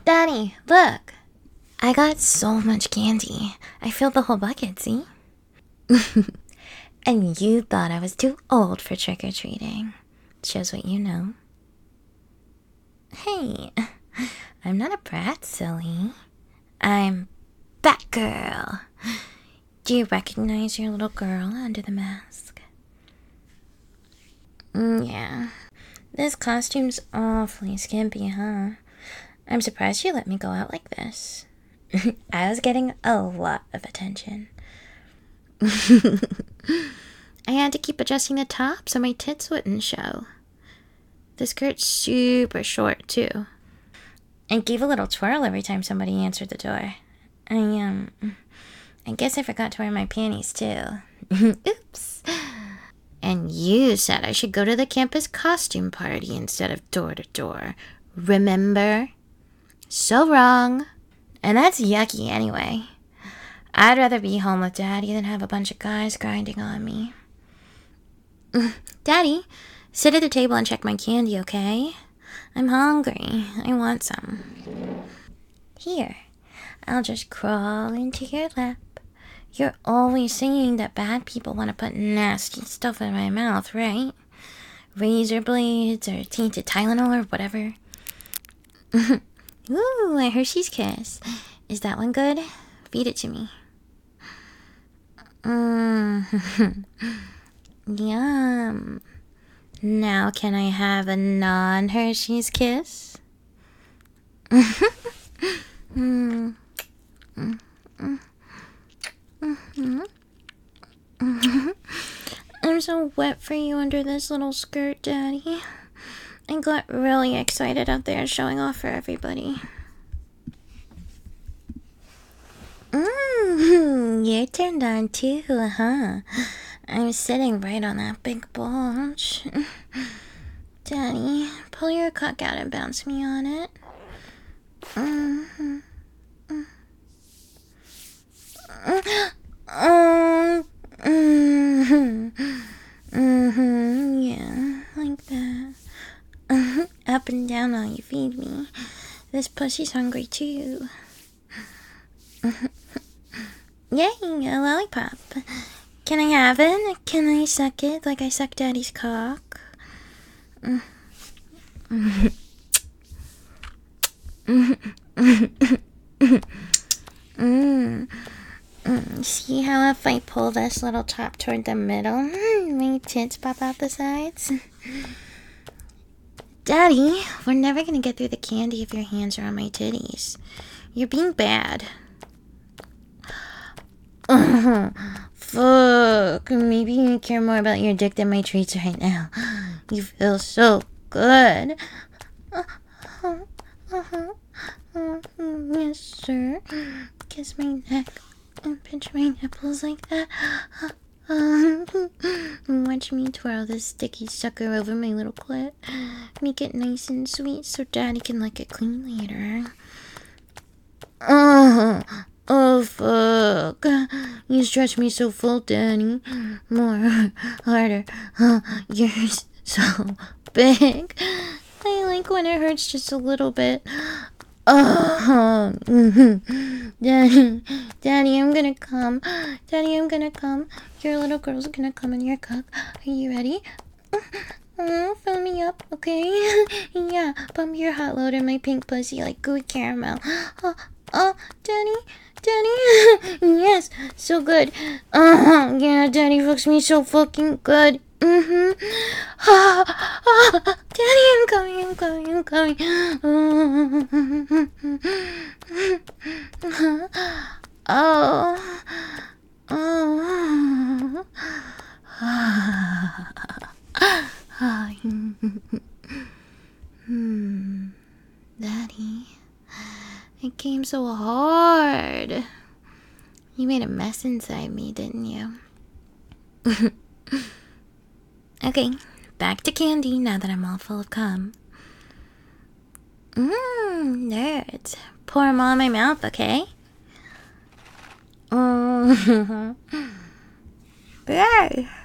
Daddy, look! I got so much candy. I filled the whole bucket, see? And you thought I was too old for trick-or-treating. Shows what you know. Hey, I'm not a brat, silly. I'm Batgirl. Do you recognize your little girl under the mask? Yeah. This costume's awfully skimpy, huh? I'm surprised you let me go out like this. I was getting a lot of attention. I had to keep adjusting the top so my tits wouldn't show. The skirt's super short, too. And gave a little twirl every time somebody answered the door. I guess I forgot to wear my panties, too. Oops. And you said I should go to the campus costume party instead of door to door. Remember? So wrong. And that's yucky anyway. I'd rather be home with Daddy than have a bunch of guys grinding on me. Daddy, sit at the table and check my candy, okay? I'm hungry. I want some. Here, I'll just crawl into your lap. You're always saying that bad people want to put nasty stuff in my mouth, right? Razor blades or tainted Tylenol or whatever. Ooh, a Hershey's Kiss. Is that one good? Feed it to me. Yum. Now can I have a non-Hershey's Kiss? I'm so wet for you under this little skirt, Daddy. I got really excited out there showing off for everybody. You're turned on too, huh? I'm sitting right on that big bulge. Daddy, pull your cock out and bounce me on it. Yeah, like that. Up and down while you feed me. This pussy's hungry too. Yay, a lollipop. Can I have it? Can I suck it like I suck Daddy's cock? See how if I pull this little top toward the middle, my tits pop out the sides? Daddy, we're never gonna get through the candy if your hands are on my titties. You're being bad. Fuck. Maybe you care more about your dick than my treats right now. You feel so good. Yes, sir. Kiss my neck and pinch my nipples like that. Watch me twirl this sticky sucker over my little clit. Make it nice and sweet so Daddy can lick it clean later. Oh, fuck. You stretch me so full, Daddy. More. Harder. You're so big. I like when it hurts just a little bit. Daddy, I'm gonna come. Daddy, I'm gonna come. Your little girl's gonna come in your cup. Are you ready? Fill me up, okay? Yeah, pump your hot load in my pink pussy like gooey caramel. Daddy? Yes, so good. Yeah, Daddy fucks me so fucking good. Daddy, I'm coming. Daddy, it came so hard. You made a mess inside me, didn't you? Okay, back to candy now that I'm all full of cum. Nerds. Pour them all in my mouth, okay? Yay!